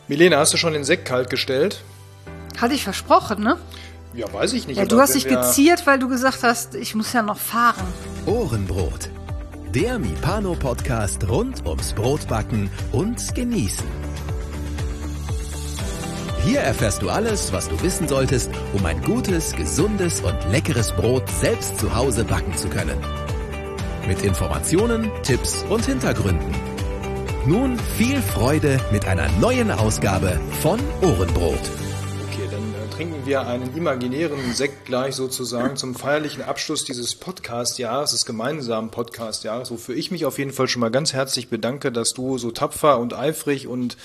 Milena, hast du schon den Sekt kalt gestellt? Hatte ich versprochen, ne? Ja, weiß ich nicht. Ja, du hast dich geziert, weil du gesagt hast, ich muss ja noch fahren. Ohrenbrot. Der Mipano-Podcast rund ums Brotbacken und Genießen. Hier erfährst du alles, was du wissen solltest, um ein gutes, gesundes und leckeres Brot selbst zu Hause backen zu können. Mit Informationen, Tipps und Hintergründen. Nun viel Freude mit einer neuen Ausgabe von Ohrenbrot. Okay, dann trinken wir einen imaginären Sekt gleich sozusagen zum feierlichen Abschluss dieses Podcast-Jahres, des gemeinsamen Podcast-Jahres, wofür ich mich auf jeden Fall schon mal ganz herzlich bedanke, dass du so tapfer und eifrig und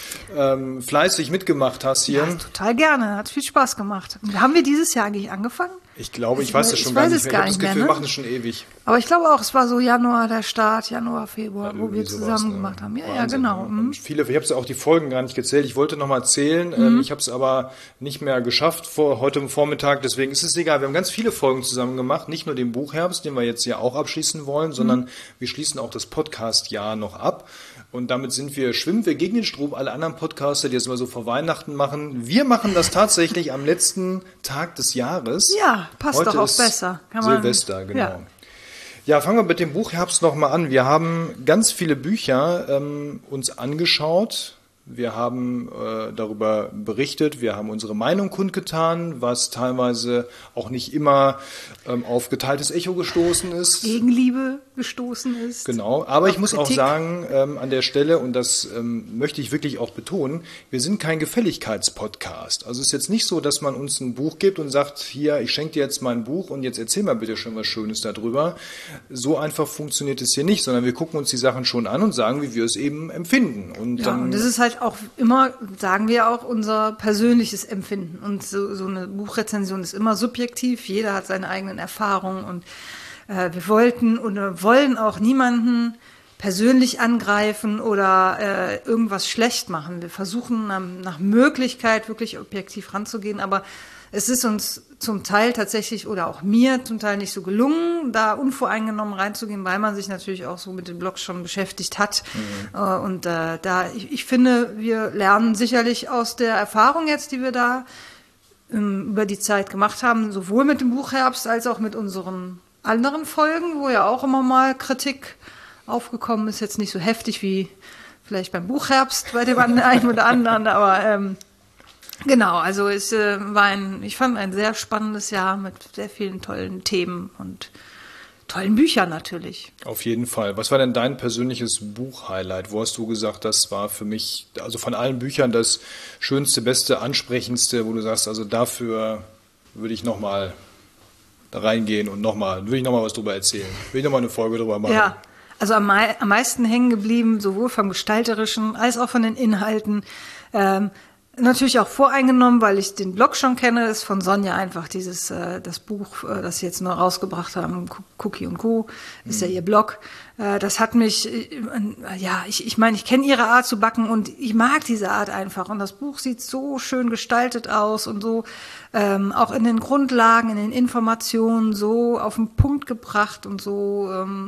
fleißig mitgemacht hast hier. Ja, total gerne, hat viel Spaß gemacht. Haben wir dieses Jahr eigentlich angefangen? Ich glaube, ich weiß es schon gar nicht mehr. Ich habe das Gefühl, wir machen es schon ewig. Aber ich glaube auch, es war so Januar der Start, Januar, Februar, wo wir zusammen gemacht haben. Ja, Wahnsinn, ja, genau. Ich habe es auch die Folgen gar nicht gezählt. Ich wollte noch mal zählen. Ich habe es aber nicht mehr geschafft heute Vormittag. Deswegen ist es egal. Wir haben ganz viele Folgen zusammen gemacht. Nicht nur den Buchherbst, den wir jetzt ja auch abschließen wollen, sondern wir schließen auch das Podcast-Jahr noch ab. Und damit schwimmen wir gegen den Strom. Alle anderen Podcaster, die das immer so vor Weihnachten machen. Wir machen das tatsächlich am letzten Tag des Jahres. Ja, passt heute doch auch besser. Silvester, genau. Ja, fangen wir mit dem Buchherbst nochmal an. Wir haben ganz viele Bücher uns angeschaut. Wir haben darüber berichtet, wir haben unsere Meinung kundgetan, was teilweise auch nicht immer auf geteiltes Echo gestoßen ist. Gegenliebe gestoßen ist. Genau, aber ich muss Kritik. auch sagen, an der Stelle, und das möchte ich wirklich auch betonen, wir sind kein Gefälligkeitspodcast. Also es ist jetzt nicht so, dass man uns ein Buch gibt und sagt, hier, ich schenke dir jetzt mein Buch und jetzt erzähl mal bitte schon was Schönes darüber. So einfach funktioniert es hier nicht, sondern wir gucken uns die Sachen schon an und sagen, wie wir es eben empfinden. Und Und das ist halt auch immer, sagen wir auch, unser persönliches Empfinden. Und so eine Buchrezension ist immer subjektiv. Jeder hat seine eigenen Erfahrungen und wir wollten oder wollen auch niemanden persönlich angreifen oder irgendwas schlecht machen. Wir versuchen nach Möglichkeit wirklich objektiv ranzugehen, aber es ist uns zum Teil tatsächlich oder auch mir zum Teil nicht so gelungen, da unvoreingenommen reinzugehen, weil man sich natürlich auch so mit dem Blog schon beschäftigt hat. Und ich finde, wir lernen sicherlich aus der Erfahrung jetzt, die wir da über die Zeit gemacht haben, sowohl mit dem Buchherbst als auch mit unseren anderen Folgen, wo ja auch immer mal Kritik aufgekommen ist, jetzt nicht so heftig wie vielleicht beim Buchherbst bei dem einen oder anderen, aber genau, also ich fand ein sehr spannendes Jahr mit sehr vielen tollen Themen und tollen Büchern natürlich. Auf jeden Fall. Was war denn dein persönliches Buchhighlight? Wo hast du gesagt, das war für mich, also von allen Büchern das schönste, beste, ansprechendste, wo du sagst, also dafür würde ich nochmal da reingehen und würde ich nochmal was drüber erzählen. Will ich nochmal eine Folge drüber machen. Ja, also am meisten hängen geblieben, sowohl vom Gestalterischen als auch von den Inhalten. Natürlich auch voreingenommen, weil ich den Blog schon kenne, ist von Sonja einfach das Buch, das sie jetzt neu rausgebracht haben, Cookie & Co., ist ja ihr Blog. Das hat mich, ich meine, ich kenne ihre Art zu backen und ich mag diese Art einfach. Und das Buch sieht so schön gestaltet aus und so auch in den Grundlagen, in den Informationen so auf den Punkt gebracht und so,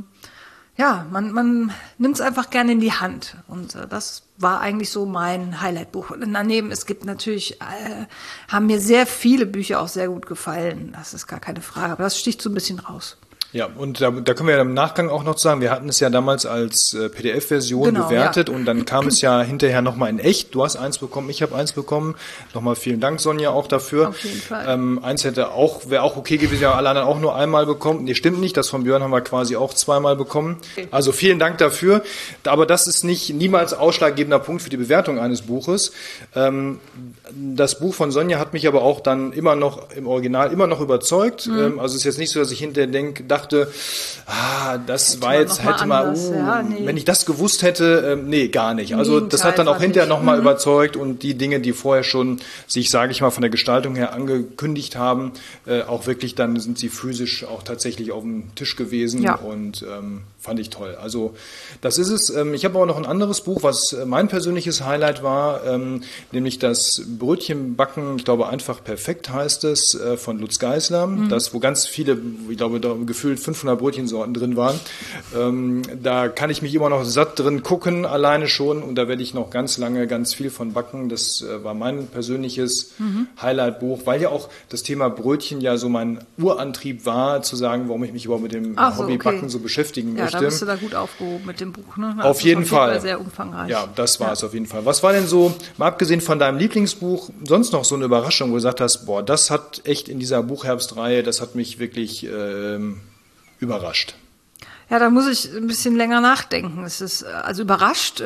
man nimmt es einfach gerne in die Hand. Und das war eigentlich so mein Highlight-Buch. Und daneben, es gibt natürlich, haben mir sehr viele Bücher auch sehr gut gefallen. Das ist gar keine Frage. Aber das sticht so ein bisschen raus. Ja, und da können wir ja im Nachgang auch noch sagen, wir hatten es ja damals als PDF-Version bewertet und dann kam es ja hinterher nochmal in echt. Du hast eins bekommen, ich habe eins bekommen. Nochmal vielen Dank, Sonja, auch dafür. Auf jeden Fall. Eins wäre auch okay gewesen, ja, alle anderen auch nur einmal bekommen. Nee, stimmt nicht, das von Björn haben wir quasi auch zweimal bekommen. Okay. Also vielen Dank dafür. Aber das ist niemals ausschlaggebender Punkt für die Bewertung eines Buches. Das Buch von Sonja hat mich aber auch dann immer noch im Original überzeugt. Also es ist jetzt nicht so, dass ich hinterher dachte, das war jetzt, wenn ich das gewusst hätte, nee, gar nicht. Also das hat dann auch hinterher nochmal überzeugt und die Dinge, die vorher schon sich, sage ich mal, von der Gestaltung her angekündigt haben, auch wirklich, dann sind sie physisch auch tatsächlich auf dem Tisch gewesen und fand ich toll. Also das ist es. Ich habe auch noch ein anderes Buch, was mein persönliches Highlight war, nämlich das Brötchenbacken, ich glaube einfach perfekt heißt es, von Lutz Geisler, das wo ganz viele, ich glaube, gefühlt gefühlt 500 Brötchensorten drin waren. Da kann ich mich immer noch satt drin gucken, alleine schon. Und da werde ich noch ganz lange ganz viel von backen. Das war mein persönliches Highlight-Buch, weil ja auch das Thema Brötchen ja so mein Urantrieb war, zu sagen, warum ich mich überhaupt mit dem Hobbybacken so beschäftigen möchte. Ja, da bist du da gut aufgehoben mit dem Buch, ne? Auf jeden Fall. Sehr umfangreich. Ja, das war es auf jeden Fall. Was war denn so, mal abgesehen von deinem Lieblingsbuch, sonst noch so eine Überraschung, wo du gesagt hast, boah, das hat echt in dieser Buchherbstreihe, das hat mich wirklich überrascht? Ja, da muss ich ein bisschen länger nachdenken. Es ist, also überrascht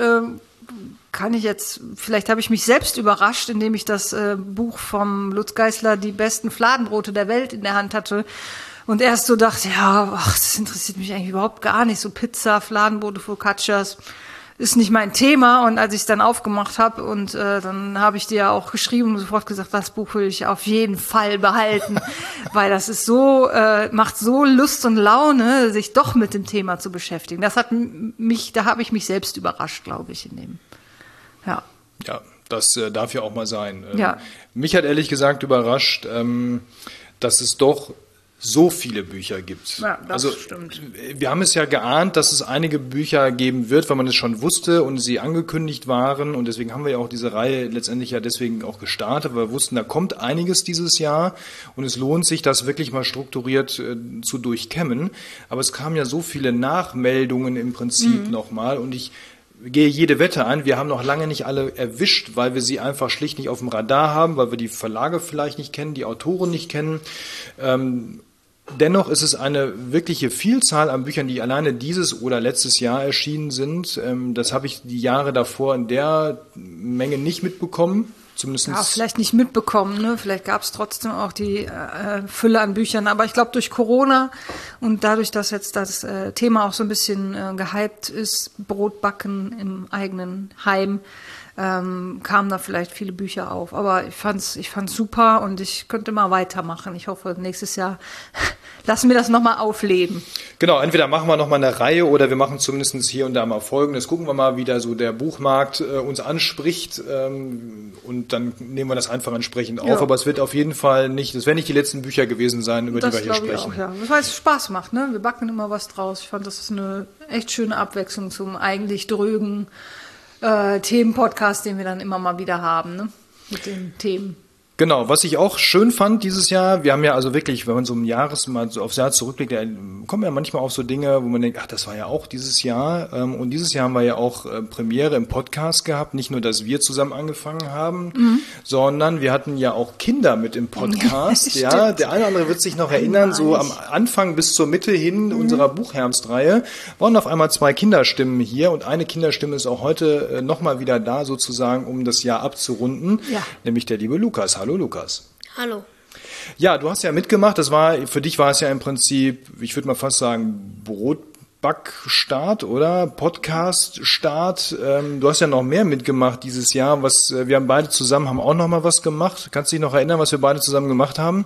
kann ich jetzt, vielleicht habe ich mich selbst überrascht, indem ich das Buch vom Lutz Geisler, die besten Fladenbrote der Welt, in der Hand hatte. Und erst so dachte, ja, ach, das interessiert mich eigentlich überhaupt gar nicht. So Pizza, Fladenbrote, Focaccias ist nicht mein Thema. Und als ich es dann aufgemacht habe und dann habe ich dir ja auch geschrieben und sofort gesagt, das Buch will ich auf jeden Fall behalten, weil das ist so, macht so Lust und Laune, sich doch mit dem Thema zu beschäftigen. Das hat mich, da habe ich mich selbst überrascht, glaube ich, in dem. Ja. Ja, das darf ja auch mal sein. Ja. Mich hat ehrlich gesagt überrascht, dass es doch so viele Bücher gibt. Ja, das also stimmt. Wir haben es ja geahnt, dass es einige Bücher geben wird, weil man es schon wusste und sie angekündigt waren, und deswegen haben wir ja auch diese Reihe letztendlich ja deswegen auch gestartet, weil wir wussten, da kommt einiges dieses Jahr und es lohnt sich, das wirklich mal strukturiert zu durchkämmen. Aber es kamen ja so viele Nachmeldungen im Prinzip nochmal, und ich gehe jede Wette ein, wir haben noch lange nicht alle erwischt, weil wir sie einfach schlicht nicht auf dem Radar haben, weil wir die Verlage vielleicht nicht kennen, die Autoren nicht kennen. Dennoch ist es eine wirkliche Vielzahl an Büchern, die alleine dieses oder letztes Jahr erschienen sind. Das habe ich die Jahre davor in der Menge nicht mitbekommen. Zumindest ja, vielleicht nicht mitbekommen, ne? Vielleicht gab es trotzdem auch die Fülle an Büchern. Aber ich glaube, durch Corona und dadurch, dass jetzt das Thema auch so ein bisschen gehypt ist, Brotbacken im eigenen Heim, kamen da vielleicht viele Bücher auf. Aber ich fand's super und ich könnte mal weitermachen. Ich hoffe, nächstes Jahr lassen wir das nochmal aufleben. Genau, entweder machen wir nochmal eine Reihe oder wir machen zumindest hier und da mal Folgendes. Gucken wir mal, wie da so der Buchmarkt uns anspricht, und dann nehmen wir das einfach entsprechend auf. Ja. Aber es wird auf jeden Fall nicht, das werden nicht die letzten Bücher gewesen sein, über die wir hier sprechen. Auch, ja. Weil es Spaß macht, ne? Wir backen immer was draus. Ich fand, das ist eine echt schöne Abwechslung zum eigentlich drögen Themenpodcast, den wir dann immer mal wieder haben, ne? Mit den Themen. Genau, was ich auch schön fand dieses Jahr, wir haben ja also wirklich, wenn man so mal so aufs Jahr zurückblickt, da kommen ja manchmal auch so Dinge, wo man denkt, ach, das war ja auch dieses Jahr. Und dieses Jahr haben wir ja auch Premiere im Podcast gehabt. Nicht nur, dass wir zusammen angefangen haben, sondern wir hatten ja auch Kinder mit im Podcast. Ja, der eine oder andere wird sich noch erinnern, so am Anfang bis zur Mitte hin unserer Buchherbstreihe waren auf einmal 2 Kinderstimmen hier, und eine Kinderstimme ist auch heute nochmal wieder da, sozusagen, um das Jahr abzurunden, nämlich der liebe Lukas. Hallo Lukas. Hallo. Ja, du hast ja mitgemacht. Für dich war es ja im Prinzip, ich würde mal fast sagen, Brotbackstart oder Podcaststart. Du hast ja noch mehr mitgemacht dieses Jahr. Wir haben beide zusammen, haben auch noch mal was gemacht. Kannst du dich noch erinnern, was wir beide zusammen gemacht haben?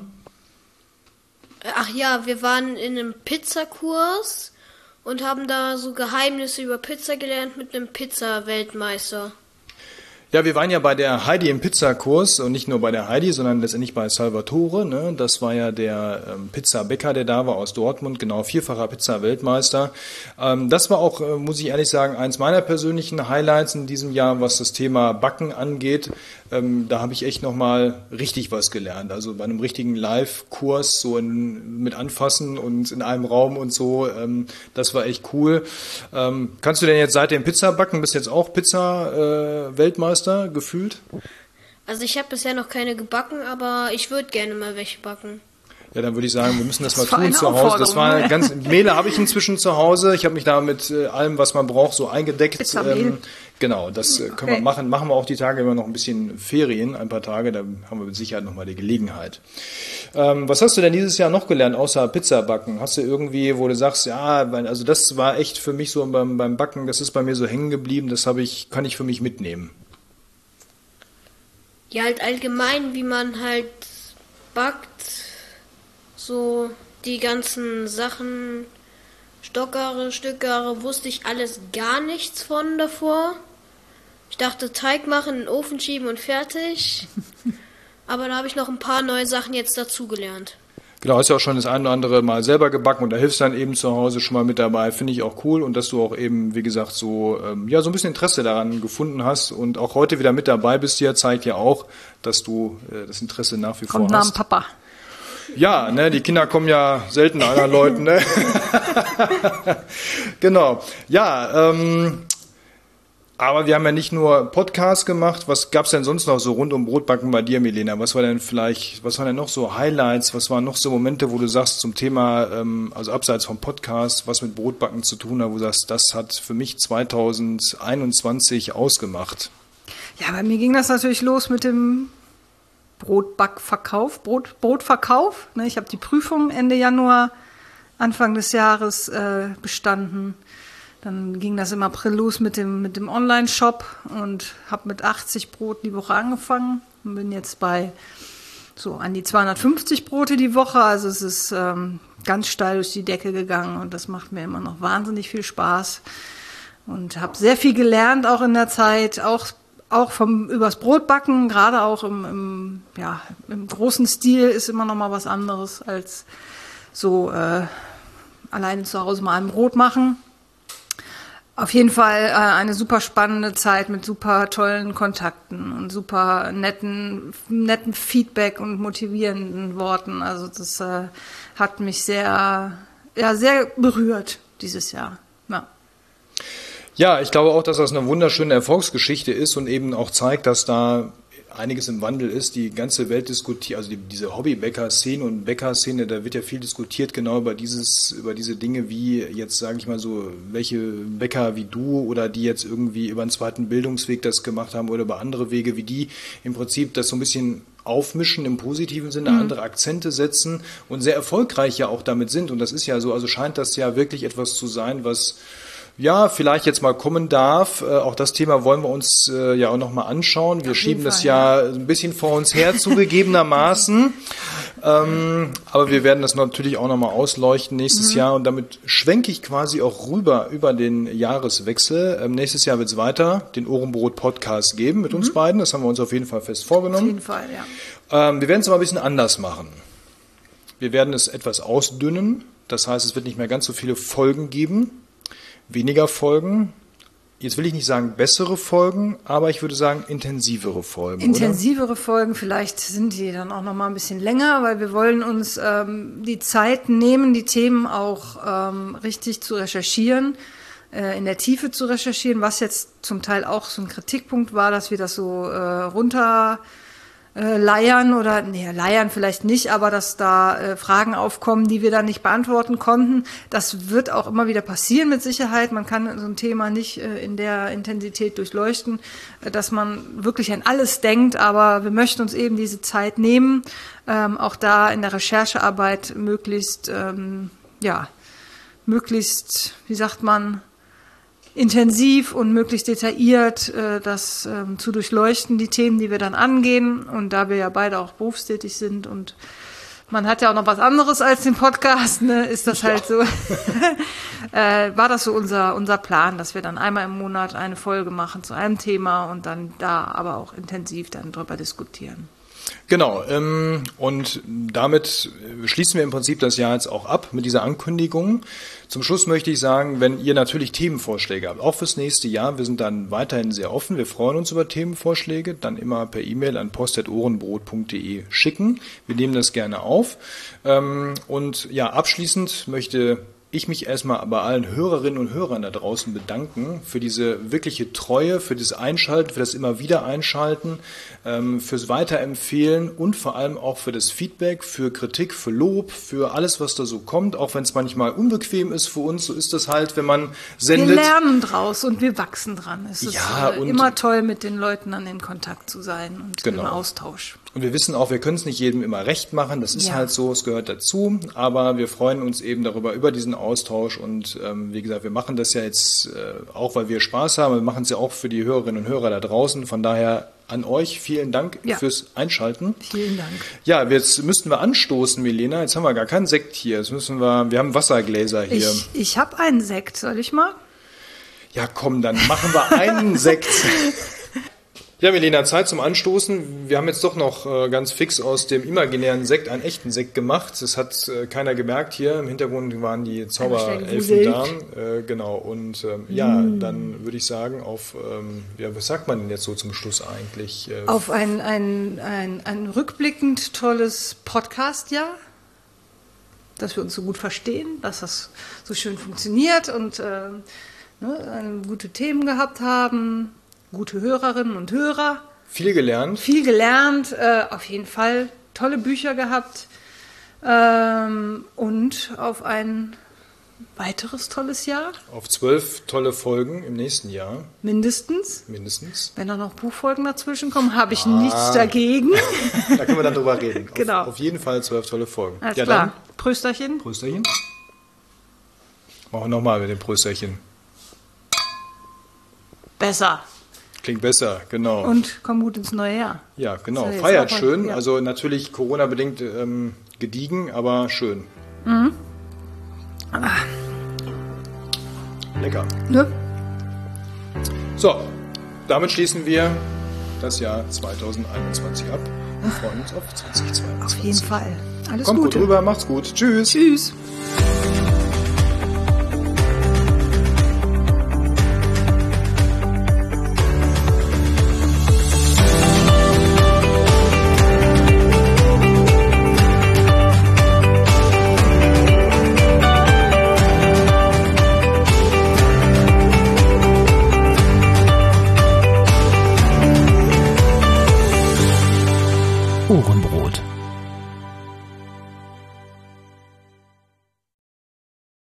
Ach ja, wir waren in einem Pizzakurs und haben da so Geheimnisse über Pizza gelernt mit einem Pizza-Weltmeister. Ja, wir waren ja bei der Heidi im Pizzakurs, und nicht nur bei der Heidi, sondern letztendlich bei Salvatore, ne? Das war ja der Pizzabäcker, der da war aus Dortmund, genau, 4-facher Pizza-Weltmeister. Das war auch, muss ich ehrlich sagen, eins meiner persönlichen Highlights in diesem Jahr, was das Thema Backen angeht. Da habe ich echt nochmal richtig was gelernt. Also bei einem richtigen Live-Kurs, so mit Anfassen und in einem Raum und so, das war echt cool. Kannst du denn jetzt seitdem Pizza backen? Bist jetzt auch Pizza-Weltmeister gefühlt? Also ich habe bisher noch keine gebacken, aber ich würde gerne mal welche backen. Ja, dann würde ich sagen, wir müssen das mal tun zu Hause. Das war Mehle habe ich inzwischen zu Hause. Ich habe mich da mit allem, was man braucht, so eingedeckt. Genau, das können wir machen. Machen wir auch die Tage immer noch ein bisschen Ferien, ein paar Tage. Da haben wir mit Sicherheit nochmal die Gelegenheit. Was hast du denn dieses Jahr noch gelernt, außer Pizza backen? Hast du irgendwie, wo du sagst, ja, also das war echt für mich so beim Backen, das ist bei mir so hängen geblieben, kann ich für mich mitnehmen. Ja, halt allgemein, wie man halt backt. So die ganzen Sachen, Stockere, Stückere, wusste ich alles gar nichts von davor. Ich dachte, Teig machen, in den Ofen schieben und fertig. Aber da habe ich noch ein paar neue Sachen jetzt dazugelernt. Genau, hast ja auch schon das eine oder andere Mal selber gebacken und da hilfst dann eben zu Hause schon mal mit dabei. Finde ich auch cool und dass du auch eben, wie gesagt, so so ein bisschen Interesse daran gefunden hast und auch heute wieder mit dabei bist hier, zeigt ja auch, dass du das Interesse nach wie vor hast. Kommt nach dem Papa. Ja, ne, die Kinder kommen ja selten anderen Leuten, ne? Genau. Ja, aber wir haben ja nicht nur Podcasts gemacht. Was gab's denn sonst noch so rund um Brotbacken bei dir, Milena? Was waren denn noch so Highlights? Was waren noch so Momente, wo du sagst zum Thema, also abseits vom Podcast, was mit Brotbacken zu tun hat, wo du sagst, das hat für mich 2021 ausgemacht? Ja, bei mir ging das natürlich los mit dem Brotverkauf. Ne, ich habe die Prüfung Ende Januar, Anfang des Jahres bestanden. Dann ging das im April los mit dem Online-Shop und habe mit 80 Brot die Woche angefangen und bin jetzt bei so an die 250 Brote die Woche. Also es ist ganz steil durch die Decke gegangen und das macht mir immer noch wahnsinnig viel Spaß und habe sehr viel gelernt auch in der Zeit, auch übers Brotbacken, gerade auch im großen Stil ist immer noch mal was anderes als so alleine zu Hause mal ein Brot machen. Auf jeden Fall eine super spannende Zeit mit super tollen Kontakten und super netten Feedback und motivierenden Worten. Also das hat mich sehr berührt dieses Jahr. Ja. Ja, ich glaube auch, dass das eine wunderschöne Erfolgsgeschichte ist und eben auch zeigt, dass da einiges im Wandel ist. Die ganze Welt diskutiert, also diese Hobbybäcker-Szene und Bäcker-Szene, da wird ja viel diskutiert genau über diese Dinge wie jetzt, sage ich mal so, welche Bäcker wie du oder die jetzt irgendwie über einen zweiten Bildungsweg das gemacht haben oder über andere Wege, wie die im Prinzip das so ein bisschen aufmischen im positiven Sinne, andere Akzente setzen und sehr erfolgreich ja auch damit sind. Und das ist ja so, also scheint das ja wirklich etwas zu sein, was ja, vielleicht jetzt mal kommen darf. Auch das Thema wollen wir uns ja auch nochmal anschauen. Wir schieben das ja ein bisschen vor uns her, zugegebenermaßen. Aber wir werden das natürlich auch nochmal ausleuchten nächstes Jahr. Und damit schwenke ich quasi auch rüber über den Jahreswechsel. Nächstes Jahr wird es weiter den Ohrenbrot-Podcast geben mit uns beiden. Das haben wir uns auf jeden Fall fest vorgenommen. Auf jeden Fall, ja. Wir werden es aber ein bisschen anders machen. Wir werden es etwas ausdünnen. Das heißt, es wird nicht mehr ganz so viele Folgen geben. Weniger Folgen, jetzt will ich nicht sagen bessere Folgen, aber ich würde sagen intensivere Folgen. Intensivere Folgen, vielleicht sind die dann auch noch mal ein bisschen länger, weil wir wollen uns die Zeit nehmen, die Themen auch richtig zu recherchieren, in der Tiefe zu recherchieren, was jetzt zum Teil auch so ein Kritikpunkt war, dass wir das so leiern vielleicht nicht, aber dass da Fragen aufkommen, die wir dann nicht beantworten konnten. Das wird auch immer wieder passieren mit Sicherheit. Man kann so ein Thema nicht in der Intensität durchleuchten, dass man wirklich an alles denkt, aber wir möchten uns eben diese Zeit nehmen, auch da in der Recherchearbeit möglichst, wie sagt man, intensiv und möglichst detailliert das zu durchleuchten, die Themen, die wir dann angehen. Und da wir ja beide auch berufstätig sind und man hat ja auch noch was anderes als den Podcast, ne, ist das halt so, war das so unser Plan, dass wir dann einmal im Monat eine Folge machen zu einem Thema und dann da aber auch intensiv dann drüber diskutieren. Genau, und damit schließen wir im Prinzip das Jahr jetzt auch ab mit dieser Ankündigung. Zum Schluss möchte ich sagen, wenn ihr natürlich Themenvorschläge habt, auch fürs nächste Jahr, wir sind dann weiterhin sehr offen, wir freuen uns über Themenvorschläge, dann immer per E-Mail an post@ohrenbrot.de schicken. Wir nehmen das gerne auf. Und ja, abschließend möchte ich mich erstmal bei allen Hörerinnen und Hörern da draußen bedanken für diese wirkliche Treue, für das Einschalten, für das immer wieder Einschalten, fürs Weiterempfehlen und vor allem auch für das Feedback, für Kritik, für Lob, für alles, was da so kommt, auch wenn es manchmal unbequem ist für uns, so ist das halt, wenn man sendet. Wir lernen draus und wir wachsen dran. Es ist und immer toll, mit den Leuten dann in Kontakt zu sein und im Austausch. Und wir wissen auch, wir können es nicht jedem immer recht machen, das ist halt so, es gehört dazu, aber wir freuen uns eben darüber, über diesen Austausch und wie gesagt, wir machen das ja jetzt auch, weil wir Spaß haben, wir machen es ja auch für die Hörerinnen und Hörer da draußen, von daher an euch vielen Dank fürs Einschalten. Vielen Dank. Ja, jetzt müssten wir anstoßen, Milena, jetzt haben wir gar keinen Sekt hier, wir haben Wassergläser hier. Ich habe einen Sekt, soll ich mal? Ja komm, dann machen wir einen Sekt. Ja, Milena, Zeit zum Anstoßen. Wir haben jetzt doch noch ganz fix aus dem imaginären Sekt einen echten Sekt gemacht. Das hat keiner gemerkt hier. Im Hintergrund waren die Zauberelfen da. Genau. Und dann würde ich sagen, auf, was sagt man denn jetzt so zum Schluss eigentlich? Auf ein rückblickend tolles Podcast-Jahr, dass wir uns so gut verstehen, dass das so schön funktioniert und gute Themen gehabt haben. Gute Hörerinnen und Hörer. Viel gelernt. Viel gelernt, auf jeden Fall. Tolle Bücher gehabt. Und auf ein weiteres tolles Jahr. Auf 12 tolle Folgen im nächsten Jahr. Mindestens. Wenn da noch Buchfolgen dazwischen kommen, habe ich nichts dagegen. Da können wir dann drüber reden. Genau. Auf jeden Fall 12 tolle Folgen. Alles klar. Dann. Prösterchen. Prösterchen. Machen wir nochmal mit dem Prösterchen. Besser. Klingt besser, genau. Und komm gut ins neue Jahr. Ja, genau. Feiert schön. Ja. Also natürlich Corona-bedingt gediegen, aber schön. Mhm. Lecker. Ne? So, damit schließen wir das Jahr 2021 ab und freuen uns auf 2022. Auf jeden Fall. Alles Kommt Gute. gut rüber, macht's gut. Tschüss. Tschüss.